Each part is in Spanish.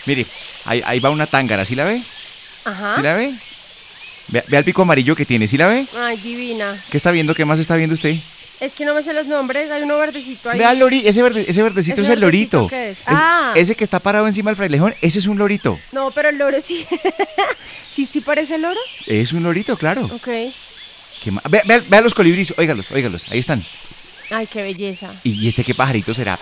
Mire, ahí va una tángara, ¿sí la ve? Ajá. ¿Sí la ve? Ve al pico amarillo que tiene, ¿sí la ve? Ay, divina. ¿Qué está viendo? ¿Qué más está viendo usted? Es que no me sé los nombres, hay uno verdecito Vea el ahí. lorito, ese verdecito ¿Ese es el verdecito lorito. qué es? Ah, Ese que está parado encima del frailejón, ese es un lorito. no, pero el loro sí. ¿Sí, sí parece el loro? Es un lorito, claro. Ok. Vea los colibríes, óigalos, ahí están. Ay, qué belleza. ¿Y este qué pajarito será?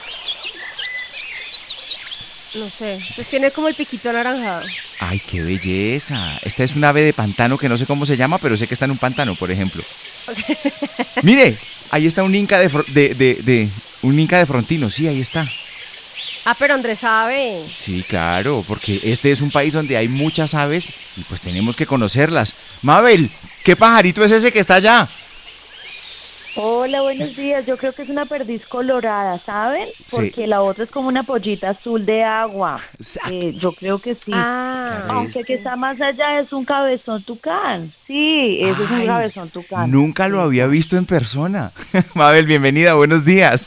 No sé. Entonces tiene como el piquito anaranjado. Ay, qué belleza. Esta es un ave de pantano que no sé cómo se llama, pero sé que está en un pantano, por ejemplo. Mire, ahí está un inca un inca de Frontino, sí, ahí está. Ah, pero Andrés sabe. Sí, claro, porque este es un país donde hay muchas aves y pues tenemos que conocerlas. Mabel, ¿qué pajarito es ese que está allá? Hola, buenos días. Yo creo que es una perdiz colorada, ¿saben? Sí. Porque la otra es como una pollita azul de agua. Yo creo que sí. Ah, Claro, Aunque el es. que sí. está más allá es un cabezón tucán. Sí, ese es un Ay, cabezón tucán. nunca lo había Exacto. visto en persona. Mabel, bienvenida, buenos días.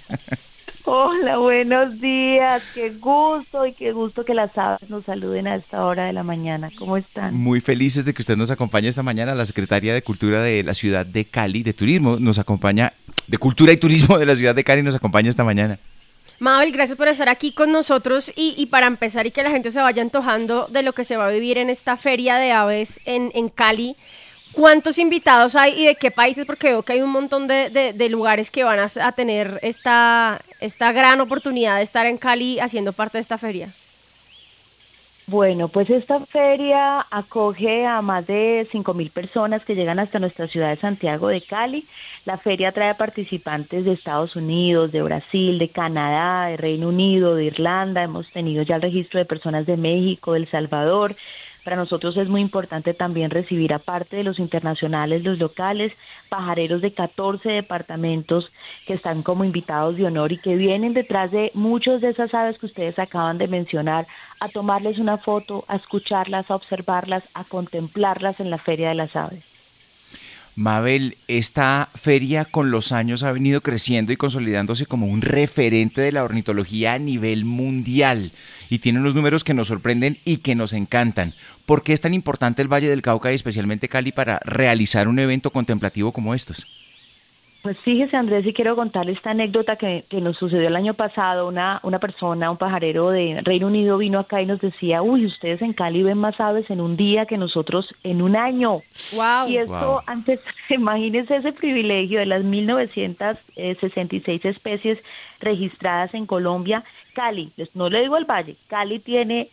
Hola, buenos días. Qué gusto que las aves nos saluden a esta hora de la mañana. ¿Cómo están? Muy felices de que usted nos acompañe esta mañana. La secretaria de Cultura de la ciudad de Cali, de Turismo, nos acompaña, de Cultura y Turismo de la ciudad de Cali, nos acompaña esta mañana. Mabel, gracias por estar aquí con nosotros y para empezar y que la gente se vaya antojando de lo que se va a vivir en esta feria de aves en Cali. ¿Cuántos invitados hay y de qué países? Porque veo que hay un montón de lugares que van a tener esta gran oportunidad de estar en Cali haciendo parte de esta feria. Bueno, pues esta feria acoge a más de 5.000 personas que llegan hasta nuestra ciudad de Santiago de Cali. La feria trae a participantes de Estados Unidos, de Brasil, de Canadá, de Reino Unido, de Irlanda. Hemos tenido ya el registro de personas de México, de El Salvador. Para nosotros es muy importante también recibir, aparte de los internacionales, los locales, pajareros de 14 departamentos que están como invitados de honor y que vienen detrás de muchas de esas aves que ustedes acaban de mencionar, a tomarles una foto, a escucharlas, a observarlas, a contemplarlas en la Feria de las Aves. Mabel, esta feria con los años ha venido creciendo y consolidándose como un referente de la ornitología a nivel mundial y tiene unos números que nos sorprenden y que nos encantan. ¿Por qué es tan importante el Valle del Cauca y especialmente Cali para realizar un evento contemplativo como estos? Pues fíjese, Andrés, y quiero contarle esta anécdota que nos sucedió el año pasado. Una persona, un pajarero de Reino Unido vino acá y nos decía, uy, ustedes en Cali ven más aves en un día que nosotros en un año. Y Wow. Wow. esto, antes, imagínense ese privilegio de las 1966 especies registradas en Colombia. Cali, no le digo el valle, Cali tiene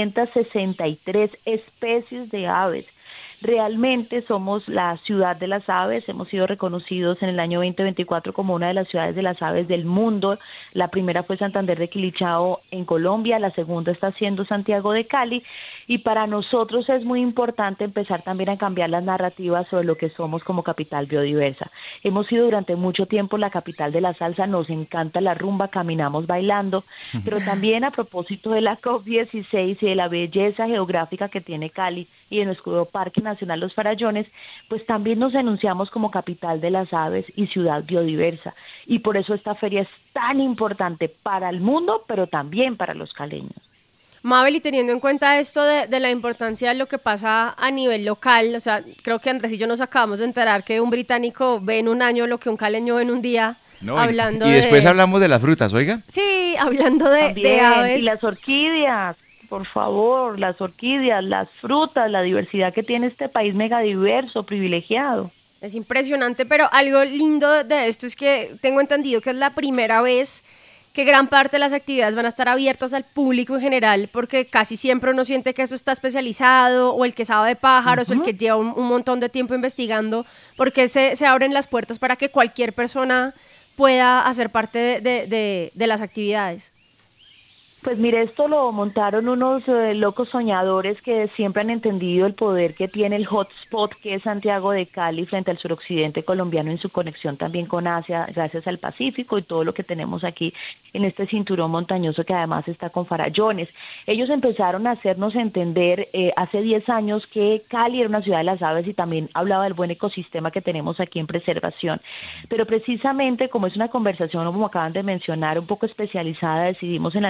563 especies de aves. Realmente somos la ciudad de las aves, hemos sido reconocidos en el año 2024 como una de las ciudades de las aves del mundo. La primera fue Santander de Quilichao en Colombia, la segunda está siendo Santiago de Cali, y para nosotros es muy importante empezar también a cambiar las narrativas sobre lo que somos como capital biodiversa. Hemos sido durante mucho tiempo la capital de la salsa, nos encanta la rumba, caminamos bailando, pero también a propósito de la COP16 y de la belleza geográfica que tiene Cali y de nuestro Parque Nacional Los Farallones, pues también nos enunciamos como capital de las aves y ciudad biodiversa. Y por eso esta feria es tan importante para el mundo, pero también para los caleños. Mabel, y teniendo en cuenta esto de la importancia de lo que pasa a nivel local, o sea, creo que Andrés y yo nos acabamos de enterar que un británico ve en un año lo que un caleño ve en un día, No, hablando y después de, hablamos de las frutas, oiga. sí, hablando de También, y aves. las orquídeas, por favor, las orquídeas, las frutas, la diversidad que tiene este país mega diverso, privilegiado. Es impresionante, pero algo lindo de esto es que tengo entendido que es la primera vez que gran parte de las actividades van a estar abiertas al público en general, porque casi siempre uno siente que eso está especializado, o el que sabe de pájaros, o el Ujú. que lleva un montón de tiempo investigando, porque se abren las puertas para que cualquier persona pueda hacer parte de las actividades. Pues mire, esto lo montaron unos locos soñadores que siempre han entendido el poder que tiene el hotspot que es Santiago de Cali frente al suroccidente colombiano en su conexión también con Asia, gracias al Pacífico y todo lo que tenemos aquí en este cinturón montañoso que además está con farallones. Ellos empezaron a hacernos entender hace 10 años que Cali era una ciudad de las aves y también hablaba del buen ecosistema que tenemos aquí en preservación. Pero precisamente como es una conversación, como acaban de mencionar, un poco especializada, decidimos en la alcaldía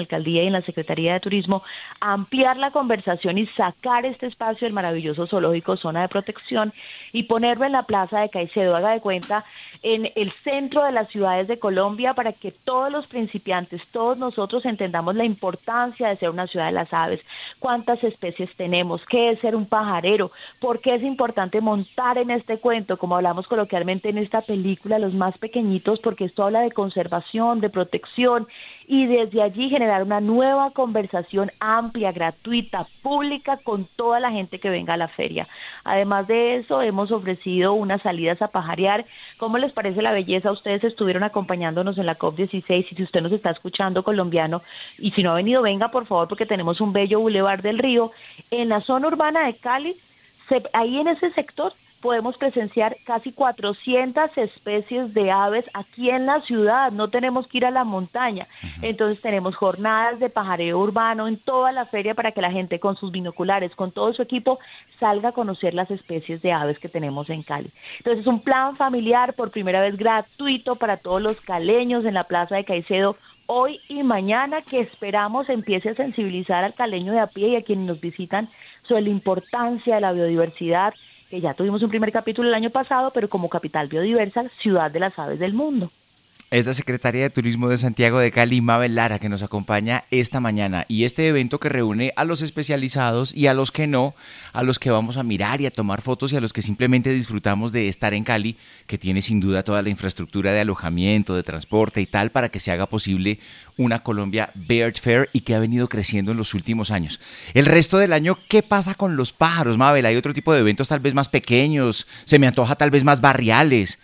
en la Secretaría de Turismo, ampliar la conversación y sacar este espacio del maravilloso zoológico, zona de protección, y ponerlo en la Plaza de Caicedo, haga de cuenta, en el centro de las ciudades de Colombia, para que todos los principiantes, todos nosotros entendamos la importancia de ser una ciudad de las aves, cuántas especies tenemos, qué es ser un pajarero, por qué es importante montar en este cuento, como hablamos coloquialmente en esta película, los más pequeñitos, porque esto habla de conservación, de protección, y desde allí generar una nueva conversación amplia, gratuita, pública, con toda la gente que venga a la feria. Además de eso, hemos ofrecido unas salidas a pajarear. ¿Cómo les parece la belleza? Ustedes estuvieron acompañándonos en la COP16, y si usted nos está escuchando, colombiano, y si no ha venido, venga por favor, porque tenemos un bello Boulevard del Río en la zona urbana de Cali. Ahí en ese sector podemos presenciar casi 400 especies de aves aquí en la ciudad, no tenemos que ir a la montaña. Entonces tenemos jornadas de pajareo urbano en toda la feria para que la gente con sus binoculares, con todo su equipo, salga a conocer las especies de aves que tenemos en Cali. Entonces es un plan familiar, por primera vez gratuito para todos los caleños en la Plaza de Caicedo, hoy y mañana, que esperamos empiece a sensibilizar al caleño de a pie y a quienes nos visitan sobre la importancia de la biodiversidad, que ya tuvimos un primer capítulo el año pasado, pero como capital biodiversa, ciudad de las aves del mundo. Es la secretaria de Turismo de Santiago de Cali, Mabel Lara, que nos acompaña esta mañana. Y este evento que reúne a los especializados y a los que no, a los que vamos a mirar y a tomar fotos y a los que simplemente disfrutamos de estar en Cali, que tiene sin duda toda la infraestructura de alojamiento, de transporte y tal, para que se haga posible una Colombia Bird Fair y que ha venido creciendo en los últimos años. El resto del año, ¿qué pasa con los pájaros, Mabel? ¿Hay otro tipo de eventos tal vez más pequeños? ¿Se me antoja tal vez más barriales?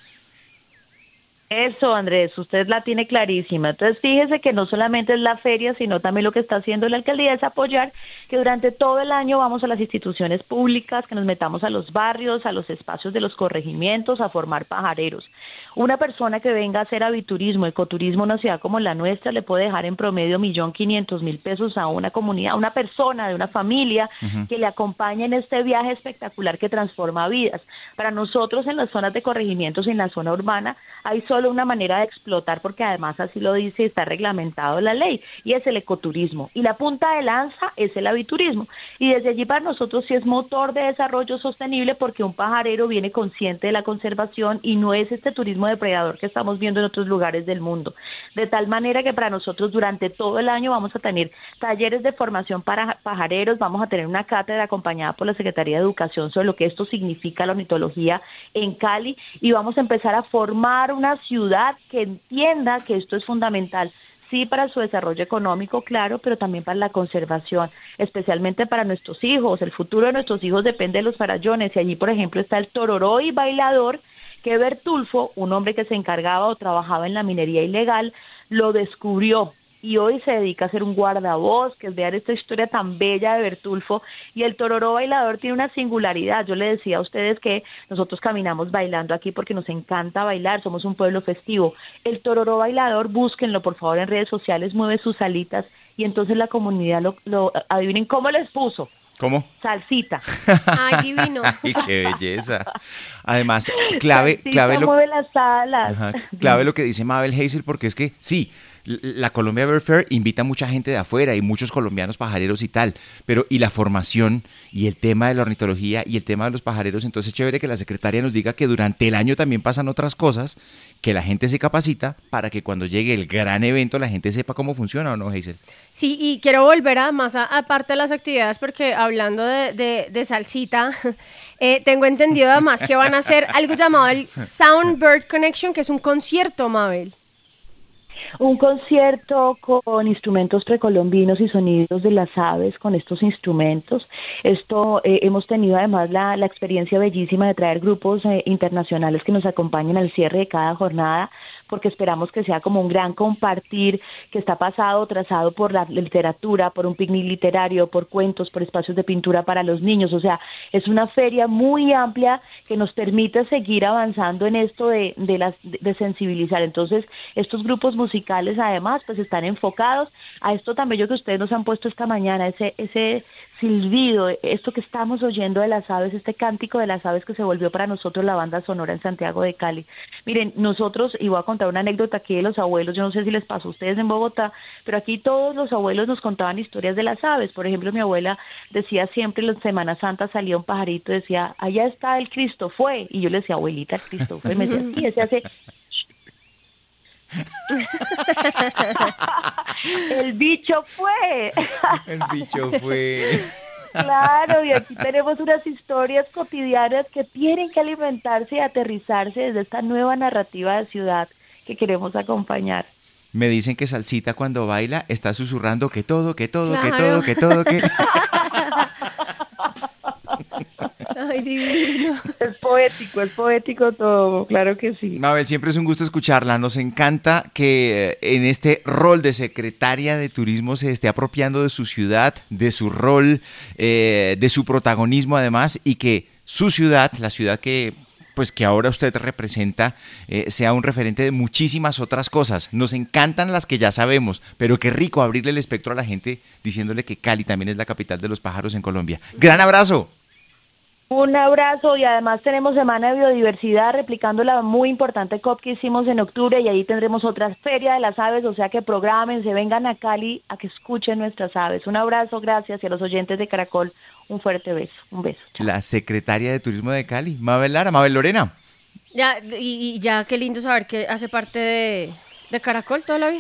Eso, Andrés, usted la tiene clarísima. Entonces, fíjese que no solamente es la feria, sino también lo que está haciendo la alcaldía es apoyar que durante todo el año vamos a las instituciones públicas, que nos metamos a los barrios, a los espacios de los corregimientos, a formar pajareros. Una persona que venga a hacer aviturismo, ecoturismo en una ciudad como la nuestra, le puede dejar en promedio 1.500.000 pesos a una comunidad, a una persona de una familia que le acompañe en este viaje espectacular que transforma vidas. Para nosotros en las zonas de corregimientos y en la zona urbana hay solo una manera de explotar, porque además así lo dice y está reglamentado la ley, y es el ecoturismo. Y la punta de lanza es el aviturismo. Y desde allí para nosotros sí es motor de desarrollo sostenible, porque un pajarero viene consciente de la conservación y no es este turismo depredador que estamos viendo en otros lugares del mundo. De tal manera que para nosotros durante todo el año vamos a tener talleres de formación para pajareros, vamos a tener una cátedra acompañada por la Secretaría de Educación sobre lo que esto significa la ornitología en Cali, y vamos a empezar a formar una ciudad que entienda que esto es fundamental, sí, para su desarrollo económico, claro, pero también para la conservación, especialmente para nuestros hijos. El futuro de nuestros hijos depende de los farallones, y allí, por ejemplo, está el tororó bailador, que Bertulfo, un hombre que se encargaba o trabajaba en la minería ilegal, lo descubrió, y hoy se dedica a ser un guardabosques. Vean esta historia tan bella de Bertulfo. Y el tororó bailador tiene una singularidad. Yo le decía a ustedes que nosotros caminamos bailando aquí porque nos encanta bailar, somos un pueblo festivo. El tororó bailador, búsquenlo por favor en redes sociales, mueve sus alitas, y entonces la comunidad adivinen cómo les puso. ¿Cómo? Salsita. Ay, divino. Ay, qué belleza. Además, clave mueve las alas. Ajá, clave lo que dice Mabel Hazel, porque es que sí, la Colombia Bird Fair invita a mucha gente de afuera y muchos colombianos pajareros y tal, pero y la formación y el tema de la ornitología y el tema de los pajareros, entonces es chévere que la secretaria nos diga que durante el año también pasan otras cosas, que la gente se capacita para que cuando llegue el gran evento la gente sepa cómo funciona, ¿o no, Hazel? Sí, y quiero volver además aparte de las actividades, porque hablando de salsita, tengo entendido además que van a hacer algo llamado el Sound Bird Connection, que es un concierto, Mabel. Un concierto con instrumentos precolombinos y sonidos de las aves con estos instrumentos. Hemos tenido además la experiencia bellísima de traer grupos internacionales que nos acompañen al cierre de cada jornada, porque esperamos que sea como un gran compartir que está trazado por la literatura, por un picnic literario, por cuentos, por espacios de pintura para los niños. O sea, es una feria muy amplia que nos permite seguir avanzando en esto de sensibilizar. Entonces, estos grupos musicales además pues están enfocados a esto tan bello que ustedes nos han puesto esta mañana, ese silbido, esto que estamos oyendo de las aves, este cántico de las aves que se volvió para nosotros la banda sonora en Santiago de Cali. Miren, nosotros, y voy a contar contar una anécdota aquí de los abuelos. Yo no sé si les pasó a ustedes en Bogotá, pero aquí todos los abuelos nos contaban historias de las aves. Por ejemplo, mi abuela decía siempre en Semana Santa salía un pajarito y decía, allá está el Cristo fue. Y yo le decía, abuelita, el Cristo fue. Y me decía, sí, ese hace... El bicho fue. El bicho fue. Claro, y aquí tenemos unas historias cotidianas que tienen que alimentarse y aterrizarse desde esta nueva narrativa de ciudad que queremos acompañar. Me dicen que Salsita cuando baila está susurrando que todo, que todo, que Claro. todo, que todo, que... Ay, divino. Es poético todo, claro que sí. Mabel, siempre es un gusto escucharla. Nos encanta que en este rol de secretaria de turismo se esté apropiando de su ciudad, de su rol, de su protagonismo además, y que su ciudad, la ciudad que ahora usted representa, sea un referente de muchísimas otras cosas. Nos encantan las que ya sabemos, pero qué rico abrirle el espectro a la gente diciéndole que Cali también es la capital de los pájaros en Colombia. ¡Gran abrazo! Un abrazo, y además tenemos Semana de Biodiversidad replicando la muy importante COP que hicimos en octubre, y ahí tendremos otra feria de las aves, o sea que prográmense, vengan a Cali a que escuchen nuestras aves. Un abrazo, gracias, y a los oyentes de Caracol un fuerte beso, un beso. Chao. La secretaria de Turismo de Cali, Mabel Lara, Mabel Lorena. Ya, y ya qué lindo saber que hace parte de Caracol toda la vida.